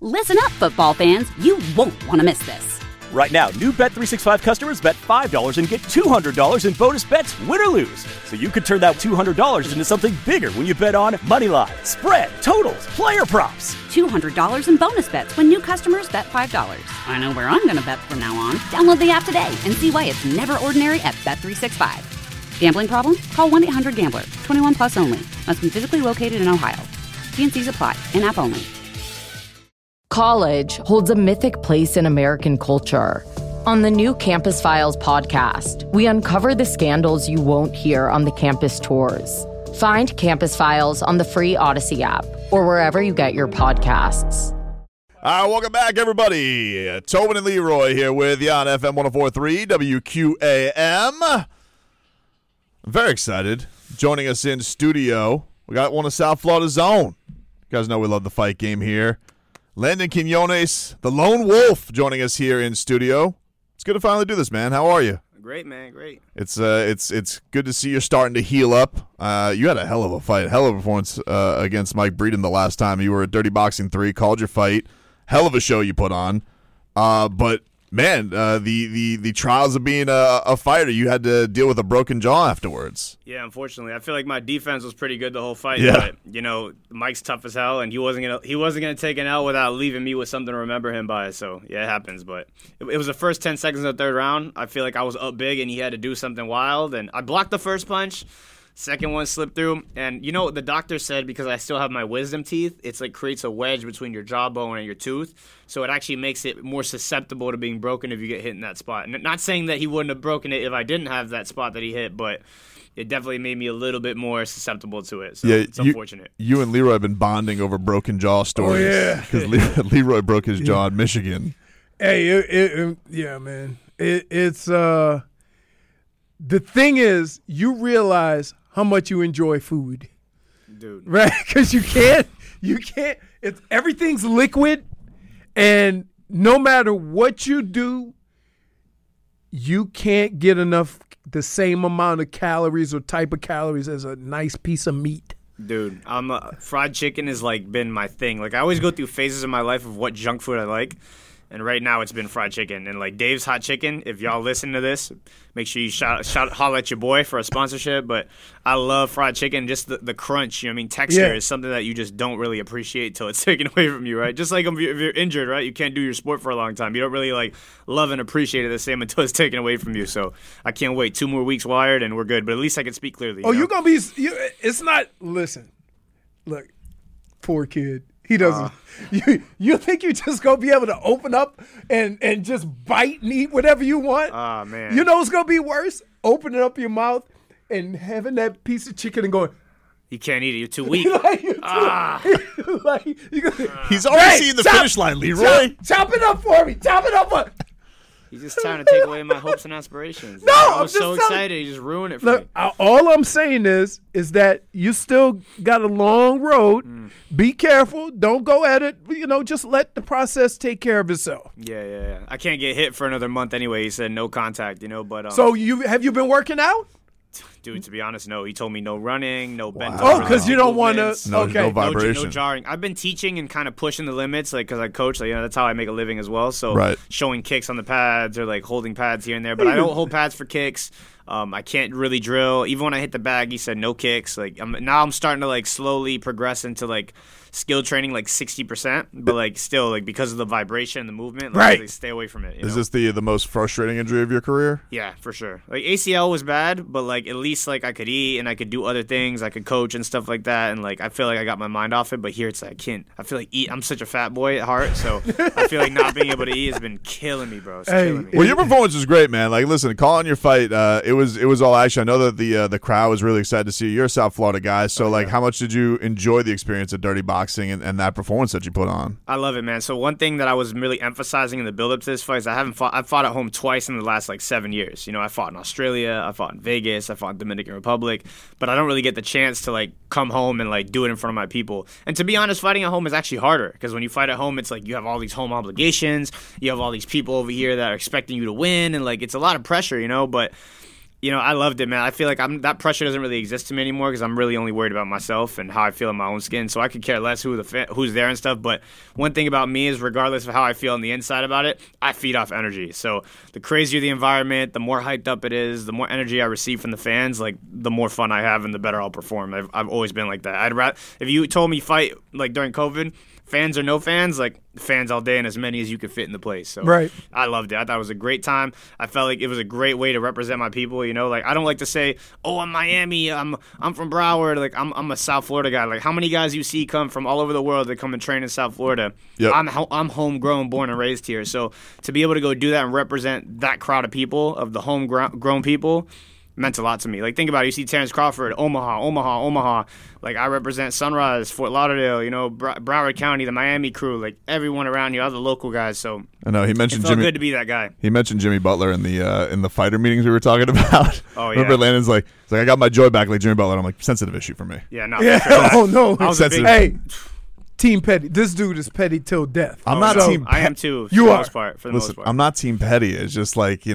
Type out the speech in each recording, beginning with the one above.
Listen up, football fans. You won't want to miss this. Right now, new Bet365 customers bet $5 and get $200 in bonus bets, win or lose. So you could turn that $200 into something bigger when you bet on money line, spread, totals, player props. $200 in bonus bets when new customers bet $5. I know where I'm going to bet from now on. Download the app today and see why it's never ordinary at Bet365. Gambling problem? Call 1-800-GAMBLER. 21 plus only. Must be physically located in Ohio. T&Cs apply. In-app only. College holds a mythic place in American culture. On the new Campus Files podcast, we uncover the scandals you won't hear on the campus tours. Find Campus Files on the free Odyssey app or wherever you get your podcasts. All right, welcome back, everybody. Tobin and Leroy here with you on FM 104.3 WQAM. I'm very excited. Joining us in studio, we got one of South Florida's own. You guys know we love the fight game here. Landon Quinones, the Lone Wolf, joining us here in studio. It's good to finally do this, man. How are you? Great, man. Great. It's good to see you're starting to heal up. You had a hell of a fight, hell of a performance against Mike Breeden the last time. You were at Dirty Boxing 3, called your fight. Hell of a show you put on. But man, the trials of being a fighter, you had to deal with a broken jaw afterwards. Yeah, unfortunately, I feel like my defense was pretty good the whole fight. Yeah. But Mike's tough as hell, and he wasn't gonna take an L without leaving me with something to remember him by. So yeah, it happens. But it was the first 10 seconds of the third round. I feel like I was up big, and he had to do something wild, and I blocked the first punch. Second one slipped through, and the doctor said because I still have my wisdom teeth, it's like creates a wedge between your jawbone and your tooth, so it actually makes it more susceptible to being broken if you get hit in that spot. And not saying that he wouldn't have broken it if I didn't have that spot that he hit, but it definitely made me a little bit more susceptible to it. So it's unfortunate. You and Leroy have been bonding over broken jaw stories. Oh, yeah. Because Leroy broke his jaw in Michigan. Hey, yeah, man. It's the thing is, you realize how much you enjoy food, dude. Right? Because you can't. Everything's liquid, and no matter what you do, you can't get the same amount of calories or type of calories as a nice piece of meat. Dude, fried chicken has been my thing. I always go through phases in my life of what junk food I like. And right now it's been fried chicken. And Dave's Hot Chicken, if y'all listen to this, make sure you holler at your boy for a sponsorship. But I love fried chicken, just the crunch. Texture is something that you just don't really appreciate until it's taken away from you, right? Just like if you're injured, right? You can't do your sport for a long time. You don't really love and appreciate it the same until it's taken away from you. So I can't wait. 2 more weeks wired and we're good. But at least I can speak clearly. You're going to be – it's not – listen, look, poor kid. He doesn't. You think you're just gonna be able to open up and just bite and eat whatever you want? Oh man! You know what's gonna be worse? Opening up your mouth and having that piece of chicken and going. You can't eat it. You're too weak. He's already seen the finish line, Leroy. Chop it up for me. Chop it up for me. He's just trying to take away my hopes and aspirations. No, I was so excited. He just ruined it for me. All I'm saying is that you still got a long road. Be careful. Don't go at it. Just let the process take care of itself. Yeah. I can't get hit for another month anyway. He said no contact, But so have you been working out? Dude, to be honest, no. He told me no running, no bent. Oh, because you don't want to. No vibration. No jarring. I've been teaching and kind of pushing the limits, because I coach. That's how I make a living as well. So showing kicks on the pads or holding pads here and there. But I don't hold pads for kicks. I can't really drill. Even when I hit the bag, he said no kicks. Now I'm starting to slowly progress into skill training 60%, but still because of the vibration and the movement, stay away from it. Is this the most frustrating injury of your career? Yeah, for sure. ACL was bad, but at least I could eat and I could do other things. I could coach and stuff like that, and I feel like I got my mind off it. But here it's I can't. I feel like I'm such a fat boy at heart, so I feel like not being able to eat has been killing me, bro. It's killing me. Well, your performance was great, man. Listen, calling your fight, it was all action. I know that the crowd was really excited to see you. You're a South Florida guy, so how much did you enjoy the experience at Dirty Boxing and that performance that you put on? I love it, man. So one thing that I was really emphasizing in the build-up to this fight is I've fought at home twice in the last 7 years. I fought in Australia, I fought in Vegas, I fought in Dominican Republic, but I don't really get the chance to come home and do it in front of my people. And to be honest, fighting at home is actually harder because when you fight at home, it's you have all these home obligations, you have all these people over here that are expecting you to win, and it's a lot of pressure, but I loved it, man. I feel like that pressure doesn't really exist to me anymore because I'm really only worried about myself and how I feel in my own skin. So I could care less who's there and stuff. But one thing about me is, regardless of how I feel on the inside about it, I feed off energy. So the crazier the environment, the more hyped up it is, the more energy I receive from the fans, like the more fun I have and the better I'll perform. I've always been like that. If you told me fight like during COVID, fans or no fans, like fans all day and as many as you could fit in the place. So right. I loved it. I thought it was a great time. I felt like it was a great way to represent my people. Like I don't like to say, "Oh, I'm Miami. I'm from Broward." Like I'm a South Florida guy. Like how many guys you see come from all over the world that come and train in South Florida? Yep. I'm homegrown, born and raised here. So to be able to go do that and represent that crowd of people, of the homegrown people, meant a lot to me. Like, think about it. You see Terrence Crawford, Omaha. Like, I represent Sunrise, Fort Lauderdale, Broward County, the Miami crew, like, everyone around here, all the local guys. So I know he mentioned it felt Jimmy. Good to be that guy. He mentioned Jimmy Butler in the fighter meetings we were talking about. Oh, yeah. Remember, Landon's like, I got my joy back like Jimmy Butler. I'm like, sensitive issue for me. Yeah, no. Yeah. For sure. Oh no. I was a big- Hey, Team Petty. This dude is petty till death. I'm not So- team. I am too. For You the are. most part. For the Listen, most part. I'm not team petty. It's just like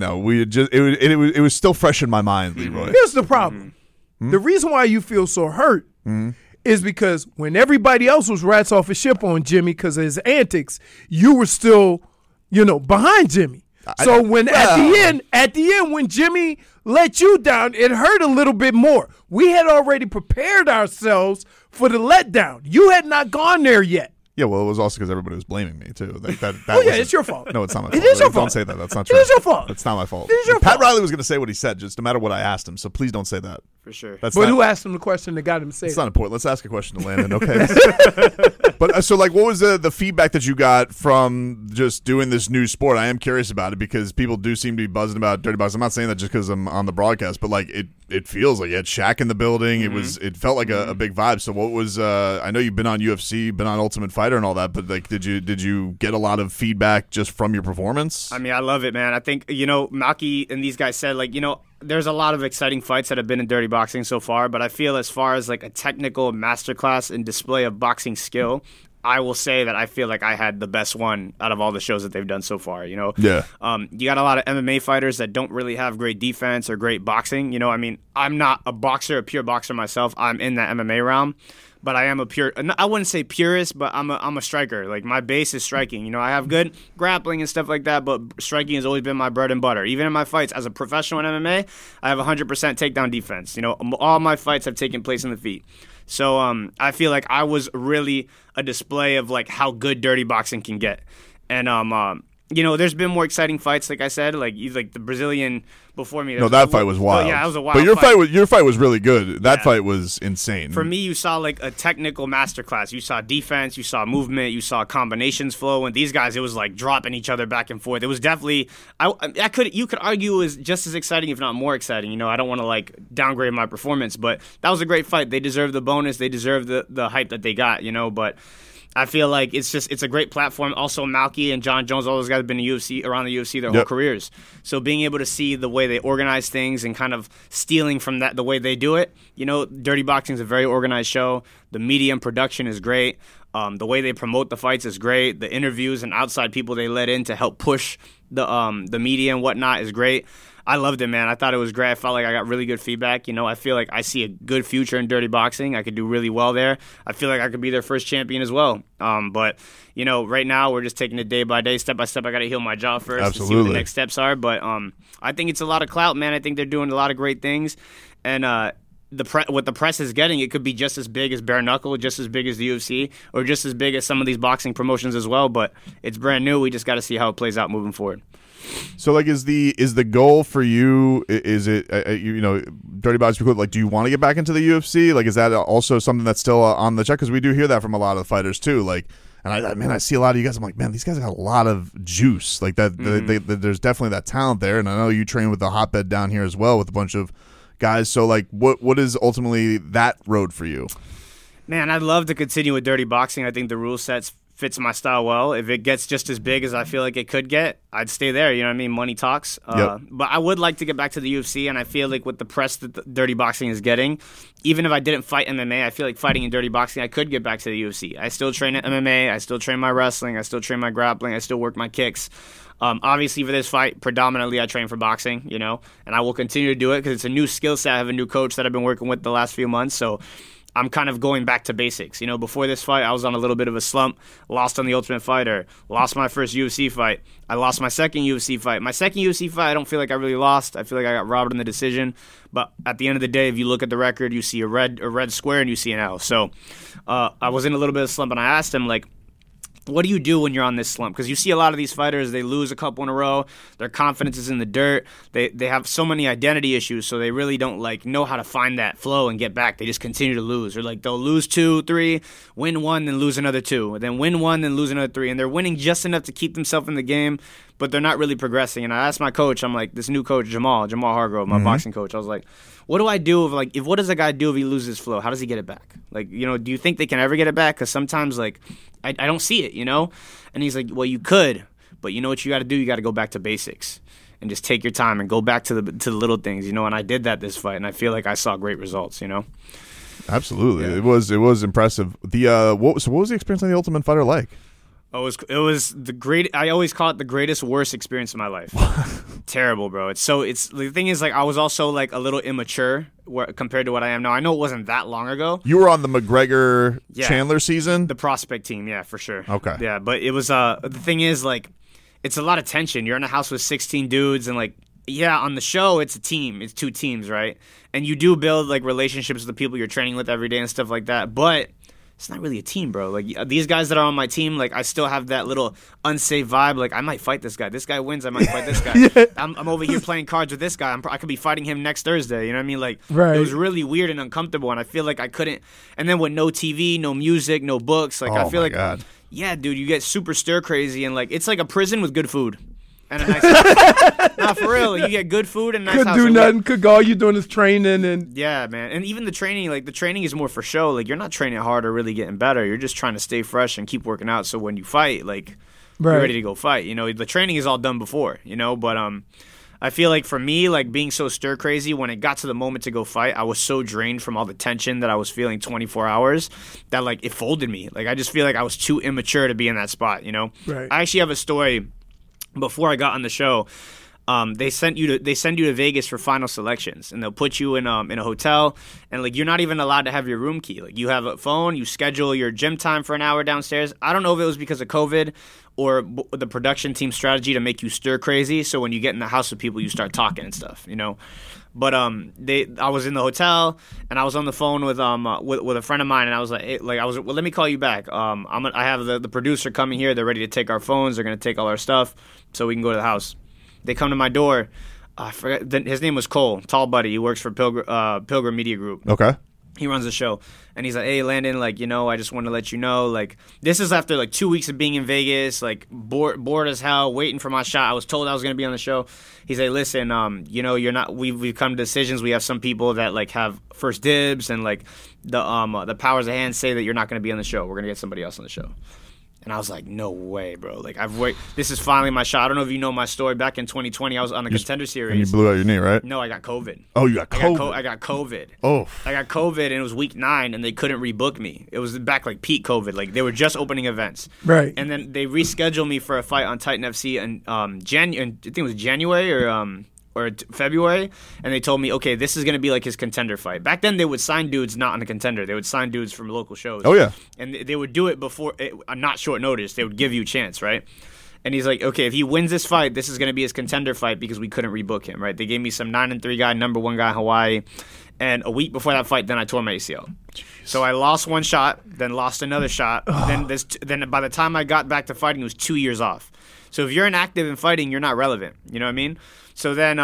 it was still fresh in my mind, Leroy. Here's the problem. The reason why you feel so hurt is because when everybody else was rats off a ship on Jimmy because of his antics, you were still, behind Jimmy. So at the end, when Jimmy let you down, it hurt a little bit more. We had already prepared ourselves for the letdown. You had not gone there yet. Yeah, well, it was also because everybody was blaming me too. Like that Oh, yeah, wasn't- it's your fault. No, it's not my It fault. is your Don't fault. say that. That's not It true. is your fault. It's not my fault. It is your Pat fault. Riley was going to say what he said, just no matter what I asked him. So please don't say that. For sure. That's But not, who asked him the question that got him to say It's it? not important. Let's ask a question to Landon, okay? But so, like, what was the feedback that you got from just doing this new sport? I am curious about it because people do seem to be buzzing about Dirty Box. I'm not saying that just because I'm on the broadcast, but like it feels like you had Shaq in the building. It felt like a big vibe. So what was? I know you've been on UFC, been on Ultimate Fighter, and all that, but like, did you get a lot of feedback just from your performance? I mean, I love it, man. I think, Maki and these guys said, like, there's a lot of exciting fights that have been in Dirty Boxing so far, but I feel as far as like a technical masterclass and display of boxing skill, I will say that I feel like I had the best one out of all the shows that they've done so far, Yeah. You got a lot of MMA fighters that don't really have great defense or great boxing. I mean, I'm not a pure boxer myself. I'm in that MMA realm. But I am I wouldn't say purist, but I'm a striker. Like, my base is striking. I have good grappling and stuff like that, but striking has always been my bread and butter. Even in my fights as a professional in MMA, I have 100% takedown defense. All my fights have taken place in the feet. So I feel like I was really a display of like how good Dirty Boxing can get. And there's been more exciting fights, like I said, like the Brazilian before me. No, that fight was wild. Yeah, that was a wild But your fight. fight was really good. That Yeah. fight was insane. For me, you saw like a technical masterclass. You saw defense, you saw movement, you saw combinations flow. And these guys, it was like dropping each other back and forth. It was definitely, you could argue it was just as exciting, if not more exciting. I don't want to like downgrade my performance, but that was a great fight. They deserve the bonus. They deserve the hype that they got. But I feel like it's a great platform. Also, Malky and John Jones, all those guys have been around the UFC their whole careers. So being able to see the way they organize things and kind of stealing from that, the way they do it, Dirty Boxing is a very organized show. The media and production is great. The way they promote the fights is great. The interviews and outside people they let in to help push the media and whatnot is great. I loved it, man. I thought it was great. I felt like I got really good feedback. I feel like I see a good future in Dirty Boxing. I could do really well there. I feel like I could be their first champion as well. But right now we're just taking it day by day, step by step. I got to heal my jaw first and see what Absolutely. the next steps are. But I think it's a lot of clout, man. I think they're doing a lot of great things. And what the press is getting, it could be just as big as Bare Knuckle, just as big as the UFC, or just as big as some of these boxing promotions as well. But it's brand new. We just got to see how it plays out moving forward. So, like, is the goal for you? Is it Dirty Boxing? Like, do you want to get back into the UFC? Like, is that also something that's still on the check? Because we do hear that from a lot of the fighters too. Like, and I see a lot of you guys. I'm like, man, these guys got a lot of juice. Like that, there's definitely that talent there. And I know you train with the hotbed down here as well with a bunch of guys. So, like, what is ultimately that road for you? Man, I'd love to continue with Dirty Boxing. I think the rule set's fits my style well. If it gets just as big as I feel like it could get, I'd stay there. You know what I mean? Money talks. Yep. But I would like to get back to the UFC, and I feel like with the press that the Dirty Boxing is getting, even if I didn't fight MMA, I feel like fighting in Dirty Boxing, I could get back to the UFC. I still train at MMA. I still train my wrestling. I still train my grappling. I still work my kicks. Obviously, for this fight, predominantly I train for boxing, you know, and I will continue to do it because it's a new skill set. I have a new coach that I've been working with the last few months, so I'm kind of going back to basics. You know, before this fight, I was on a little bit of a slump, lost on The Ultimate Fighter, lost my first UFC fight. I lost my second UFC fight. My second UFC fight, I don't feel like I really lost. I feel like I got robbed in the decision. But at the end of the day, if you look at the record, you see a red square and you see an L. So I was in a little bit of a slump, and I asked him, like, what do you do when you're on this slump? Because you see a lot of these fighters, they lose a couple in a row. Their confidence is in the dirt. They have so many identity issues, so they really don't like know how to find that flow and get back. They just continue to lose. Or like they'll lose 2, 3, win 1, then lose another 2. Then win 1, then lose another 3. And they're winning just enough to keep themselves in the game, but they're not really progressing. And I asked my coach, I'm like, this new coach, Jamal Hargrove, my boxing coach, I was like, what do I do what does a guy do if he loses flow? How does he get it back? Like, you know, do you think they can ever get it back? Because sometimes, like, I don't see it, you know? And he's like, well, you could, but you know what you got to do? You got to go back to basics and just take your time and go back to the little things, you know? And I did that this fight, and I feel like I saw great results, you know? Absolutely. Yeah. It was impressive. What was the experience on The Ultimate Fighter like? Oh, it was the great. I always call it the greatest worst experience of my life. Terrible, bro. It's the thing is, like, I was also like a little immature compared to what I am now. I know it wasn't that long ago. You were on the McGregor Chandler season, the prospect team, yeah, for sure. Okay, yeah, but it was the thing is, like, it's a lot of tension. You're in a house with 16 dudes, and like, yeah, on the show it's a team. It's 2 teams, right? And you do build like relationships with the people you're training with every day and stuff like that, but it's not really a team, bro. Like, these guys that are on my team, like, I still have that little unsafe vibe. Like, I might fight this guy. This guy wins, I might fight this guy. Yeah. I'm over here playing cards with this guy. I could be fighting him next Thursday. You know what I mean? Like, right. It was really weird and uncomfortable, and I feel like I couldn't. And then with no TV, no music, no books, like, I feel like, God. Yeah, dude, you get super stir crazy, and like, it's like a prison with good food. And a nice house. Nah, for real. You get good food and a nice house. Could do nothing. Could go. All you're doing is training. And yeah, man. And even the training, like, the training is more for show. Like, you're not training hard or really getting better. You're just trying to stay fresh and keep working out. So when you fight, like, you're ready to go fight. You know, the training is all done before, you know. But I feel like for me, like, being so stir crazy, when it got to the moment to go fight, I was so drained from all the tension that I was feeling 24 hours that, like, it folded me. Like, I just feel like I was too immature to be in that spot, you know. Right. I actually have a story. Before I got on the show, they send you to Vegas for final selections, and they'll put you in a hotel, and like, you're not even allowed to have your room key. Like, you have a phone, you schedule your gym time for an hour downstairs. I don't know if it was because of COVID or the production team strategy to make you stir crazy. So when you get in the house with people, you start talking and stuff, you know. But I was in the hotel, and I was on the phone with a friend of mine, and I was like, hey, well, let me call you back. I have the producer coming here. They're ready to take our phones. They're gonna take all our stuff so we can go to the house. They come to my door. I forgot his name was Cole, tall buddy. He works for Pilgrim Media Group. Okay. He runs the show, and he's like, hey, Landon, like, you know, I just want to let you know, like, this is after like 2 weeks of being in Vegas, like, bored as hell, waiting for my shot. I was told I was going to be on the show. He's like, listen, you know, we've come to decisions. We have some people that like have first dibs, and like the powers of hand say that you're not going to be on the show. We're going to get somebody else on the show. And I was like, no way, bro. Like, this is finally my shot. I don't know if you know my story. Back in 2020, I was on the Contender Series. And you blew out your knee, right? No, I got COVID. Oh, you got COVID? I got COVID. Oh. I got COVID, and it was week 9, and they couldn't rebook me. It was back like peak COVID. Like, they were just opening events. Right. And then they rescheduled me for a fight on Titan FC in I think it was January or February, and they told me, okay, this is going to be like his contender fight. Back then, they would sign dudes not on the contender. They would sign dudes from local shows. Oh, yeah. And they would do it before, not short notice. They would give you a chance, right? And he's like, okay, if he wins this fight, this is going to be his contender fight because we couldn't rebook him, right? They gave me some 9-3 guy, number 1 guy in Hawaii. And a week before that fight, then I tore my ACL. Jeez. So I lost one shot, then lost another shot. Then by the time I got back to fighting, it was 2 years off. So if you're inactive in fighting, you're not relevant. You know what I mean? So then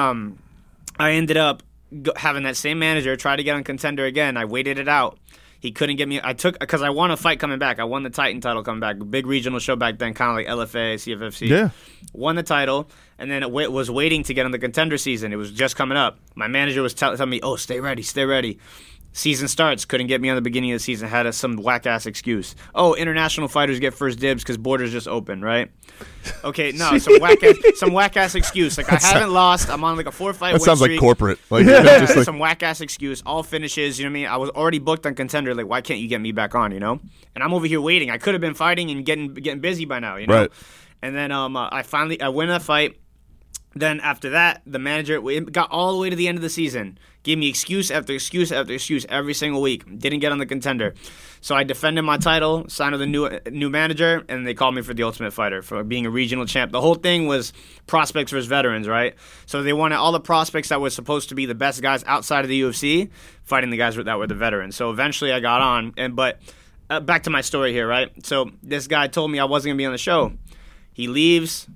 I ended up having that same manager try to get on Contender again. I waited it out. He couldn't get me. Because I won a fight coming back. I won the Titan title coming back. Big regional show back then, kind of like LFA, CFFC. Yeah. Won the title, and then it was waiting to get on the Contender season. It was just coming up. My manager was telling me, oh, stay ready, stay ready. Season starts, couldn't get me on the beginning of the season, had some whack-ass excuse. Oh, international fighters get first dibs because borders just open, right? Okay, no, some whack-ass excuse. Like, I haven't lost. I'm on like a 4-fight win streak. That sounds like corporate. Like, just like some whack-ass excuse. All finishes, you know what I mean? I was already booked on Contender. Like, why can't you get me back on, you know? And I'm over here waiting. I could have been fighting and getting busy by now, you know? Right. And then I win that fight. Then after that, the manager got all the way to the end of the season. Gave me excuse after excuse after excuse every single week. Didn't get on the Contender. So I defended my title, signed with a new manager, and they called me for the Ultimate Fighter for being a regional champ. The whole thing was prospects versus veterans, right? So they wanted all the prospects that were supposed to be the best guys outside of the UFC fighting the guys that were the veterans. So eventually I got on. But back to my story here, right? So this guy told me I wasn't going to be on the show. He leaves.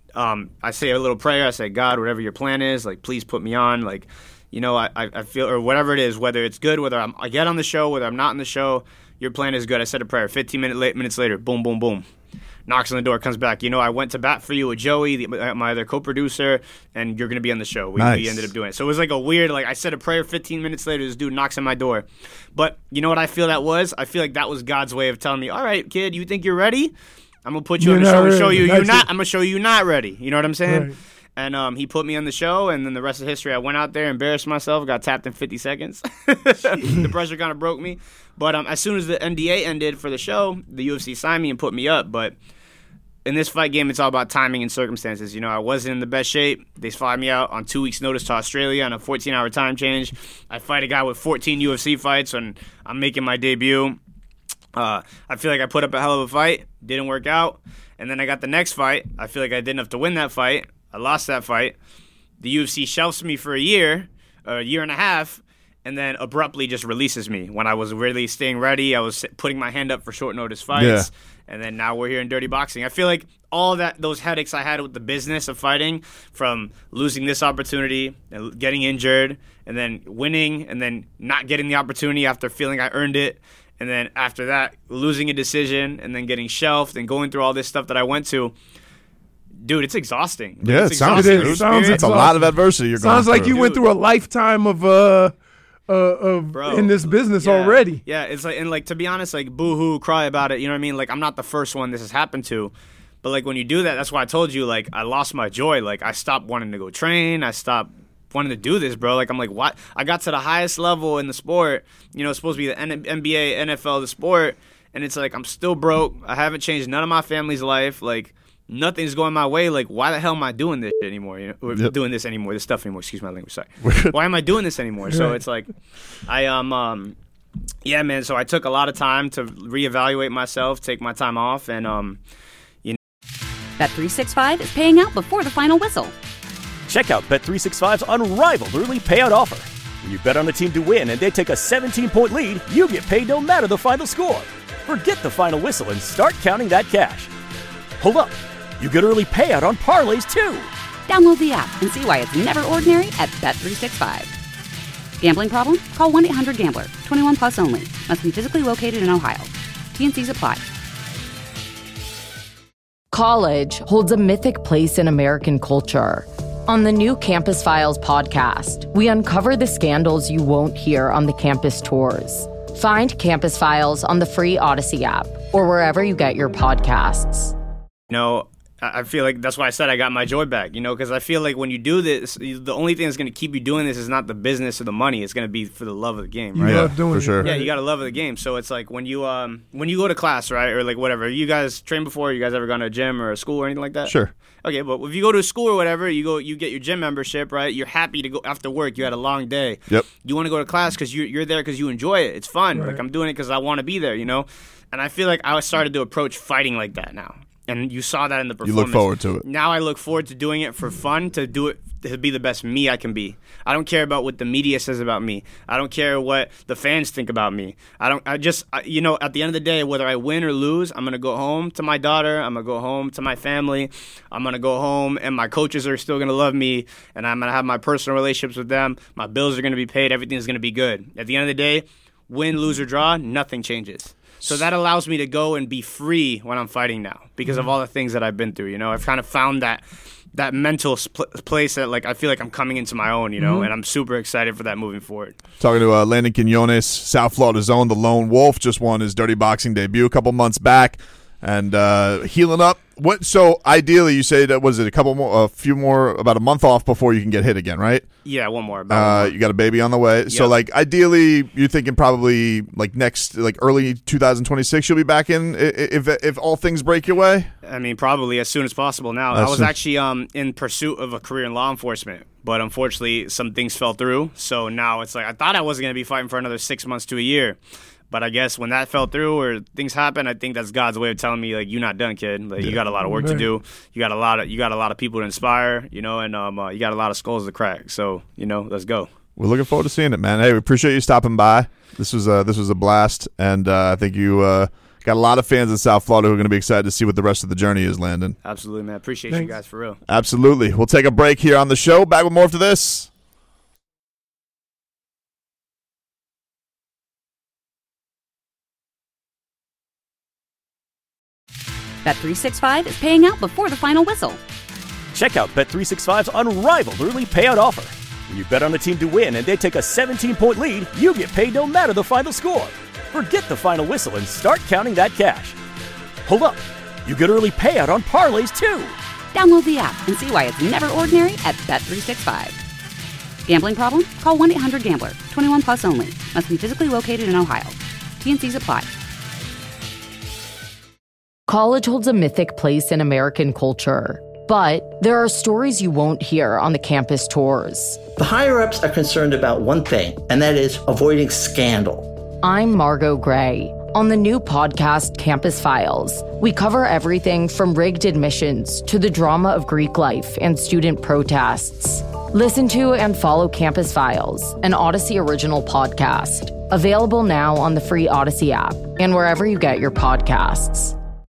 I say a little prayer. I say, God, whatever your plan is, like, please put me on. Like, you know, I feel, or whatever it is, whether it's good, whether I get on the show, whether I'm not on the show, your plan is good. I said a prayer. 15 minutes later, boom, boom, boom. Knocks on the door, comes back. You know, I went to bat for you with Joey, my other co-producer, and you're going to be on the show. We ended up doing it. So it was like a weird, like, I said a prayer, 15 minutes later, this dude knocks on my door. But you know what I feel that was? I feel like that was God's way of telling me, all right, kid, you think you're ready? I'm going to put you on the show and show you you're not. I'm going to show you you're not ready. You know what I'm saying? Right. And he put me on the show, and then the rest of history, I went out there, embarrassed myself, got tapped in 50 seconds. The pressure kind of broke me. But as soon as the NDA ended for the show, the UFC signed me and put me up. But in this fight game, it's all about timing and circumstances. You know, I wasn't in the best shape. They fly me out on 2 weeks' notice to Australia on a 14-hour time change. I fight a guy with 14 UFC fights, and I'm making my debut. I feel like I put up a hell of a fight. Didn't work out. And then I got the next fight. I feel like I didn't have to win that fight. I lost that fight. The UFC shelves me for a year and a half, and then abruptly just releases me when I was really staying ready. I was putting my hand up for short notice fights. Yeah. And then now we're here in Dirty Boxing. I feel like all those headaches I had with the business of fighting, from losing this opportunity and getting injured and then winning and then not getting the opportunity after feeling I earned it, and then after that losing a decision and then getting shelved and going through all this stuff that I went to. Dude, it's exhausting. Yeah, it sounds it's a lot of adversity you're going through. Sounds like you went through a lifetime of in this business already. Yeah, it's like, and like, to be honest, like, boo-hoo, cry about it, you know what I mean? Like, I'm not the first one this has happened to, but like, when you do that, that's why I told you, like, I lost my joy. Like, I stopped wanting to go train. I stopped wanting to do this, bro. Like, I'm like, what? I got to the highest level in the sport, you know, it's supposed to be the NBA, NFL, the sport, and it's like, I'm still broke. I haven't changed none of my family's life. Like, nothing's going my way. Like, why the hell am I doing this shit anymore? You know, doing this anymore, this stuff anymore. Excuse my language. Sorry. Why am I doing this anymore? So it's like, yeah, man. So I took a lot of time to reevaluate myself, take my time off, and you know. Bet365 is paying out before the final whistle. Check out Bet365's unrivaled early payout offer. When you bet on a team to win and they take a 17-point lead, you get paid no matter the final score. Forget the final whistle and start counting that cash. Hold up. You get early payout on parlays, too. Download the app and see why it's never ordinary at Bet365. Gambling problem? Call 1-800-GAMBLER. 21 plus only. Must be physically located in Ohio. T&Cs apply. College holds a mythic place in American culture. On the new Campus Files podcast, we uncover the scandals you won't hear on the campus tours. Find Campus Files on the free Odyssey app or wherever you get your podcasts. You know, I feel like that's why I said I got my joy back, you know, because I feel like when you do this, the only thing that's going to keep you doing this is not the business or the money. It's going to be for the love of the game, right? You love doing for sure. Yeah, you got to love the game. So it's like when you go to class, right, or like whatever, you guys train before? You guys ever gone to a gym or a school or anything like that? Sure. Okay, but if you go to a school or whatever, you get your gym membership, right? You're happy to go after work. You had a long day. Yep. You want to go to class because you're there because you enjoy it. It's fun. Right. Like, I'm doing it because I want to be there, you know? And I feel like I started to approach fighting like that now. And you saw that in the performance. You look forward to it. Now I look forward to doing it for fun, to do it, to be the best me I can be. I don't care about what the media says about me. I don't care what the fans think about me. You know, at the end of the day, whether I win or lose, I'm going to go home to my daughter. I'm going to go home to my family. I'm going to go home, and my coaches are still going to love me, and I'm going to have my personal relationships with them. My bills are going to be paid. Everything's going to be good. At the end of the day, win, lose, or draw, nothing changes. So that allows me to go and be free when I'm fighting now because of all the things that I've been through. You know, I've kind of found that that mental place that like I feel like I'm coming into my own, you know, and I'm super excited for that moving forward. Talking to Landon Quinones, South Florida's own, the Lone Wolf, just won his Dirty Boxing debut a couple months back, and healing up. So ideally, you say that was it a few more, about a month off before you can get hit again, right? Yeah, one more. You got a baby on the way, so like ideally, you're thinking probably like early 2026, you'll be back in if all things break your way. I mean, probably as soon as possible. Now, I was actually in pursuit of a career in law enforcement, but unfortunately, some things fell through. So now it's like I thought I wasn't going to be fighting for another 6 months to a year. But I guess when that fell through or things happen, I think that's God's way of telling me, like, you're not done, kid. Like, you got a lot of work to do. You got a lot of people to inspire, you know, and you got a lot of skulls to crack. So, you know, let's go. We're looking forward to seeing it, man. Hey, we appreciate you stopping by. This was a blast, and I think you got a lot of fans in South Florida who are going to be excited to see what the rest of the journey is, Landon. Absolutely, man. Appreciate you guys for real. Absolutely. We'll take a break here on the show. Back with more after this. Bet365 is paying out before the final whistle. Check out Bet365's unrivaled early payout offer. When you bet on a team to win and they take a 17-point lead, you get paid no matter the final score. Forget the final whistle and start counting that cash. Hold up. You get early payout on parlays, too. Download the app and see why it's never ordinary at Bet365. Gambling problem? Call 1-800-GAMBLER. 21 plus only. Must be physically located in Ohio. T&Cs apply. College holds a mythic place in American culture, but there are stories you won't hear on the campus tours. The higher-ups are concerned about one thing, and that is avoiding scandal. I'm Margot Gray. On the new podcast, Campus Files, we cover everything from rigged admissions to the drama of Greek life and student protests. Listen to and follow Campus Files, an Odyssey original podcast. Available now on the free Odyssey app and wherever you get your podcasts.